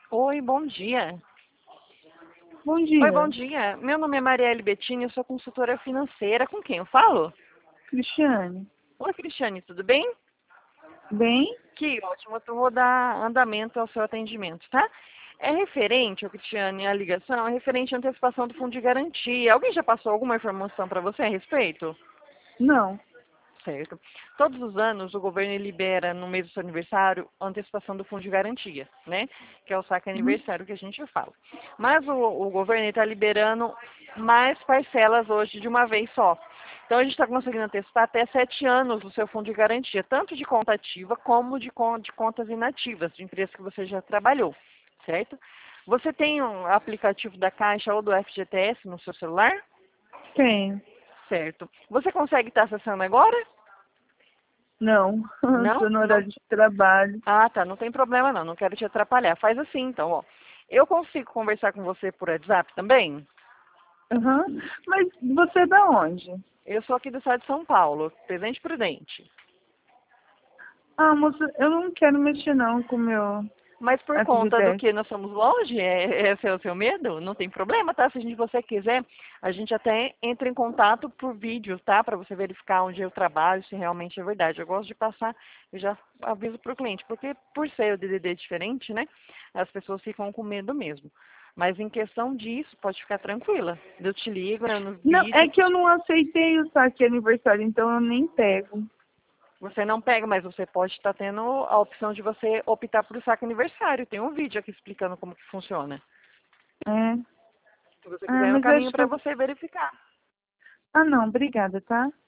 Oi, bom dia. Bom Oi, bom dia, dia. Meu nome é Marielle Bettini, eu sou consultora financeira. Com quem eu falo? Cristiane. Oi, Cristiane, tudo bem? Bem? Que ótimo, eu vou dar andamento ao seu atendimento, tá? É referente, ô Cristiane, a ligação é referente à antecipação do fundo de garantia. Alguém já passou alguma informação para você a respeito? Não. Certo. Todos os anos o governo libera no mês do seu aniversário a antecipação do fundo de garantia, né? Que é o saque Uhum. aniversário que a gente fala. Mas o governo está liberando mais parcelas hoje de uma vez só. Então a gente está conseguindo antecipar até 7 anos o seu fundo de garantia, tanto de conta ativa como de contas inativas, de empresas que você já trabalhou, certo? Você tem um aplicativo da Caixa ou do FGTS no seu celular? Tenho. Certo. Você consegue estar acessando agora? Não. Não? Estou no Não. horário de trabalho. Ah, tá. Não tem problema não. Não quero te atrapalhar. Faz assim, então, ó. Eu consigo conversar com você por WhatsApp também? Uhum. Mas você é da onde? Eu sou aqui do estado de São Paulo, Presidente Prudente. Ah, moça, eu não quero mexer não com o meu Mas por conta do FGTS. que nós somos longe, esse é o seu medo? Não tem problema, tá? Se você quiser, a gente até entra em contato por vídeo, tá? Para você verificar onde eu trabalho, se realmente é verdade. Eu gosto de passar, eu já aviso para o cliente, porque por ser o DDD diferente, né? As pessoas ficam com medo mesmo. Mas em questão disso, pode ficar tranquila. Eu te ligo, né, no Não, é vídeo. que eu não aceitei o saque aniversário, então eu nem pego. Você não pega, mas você pode estar tendo a opção de você optar por saque aniversário. Tem um vídeo aqui explicando como que funciona. É. Se você Ah, quiser, no mas eu caminho acho que para eu... você verificar. Ah, não, obrigada, tá?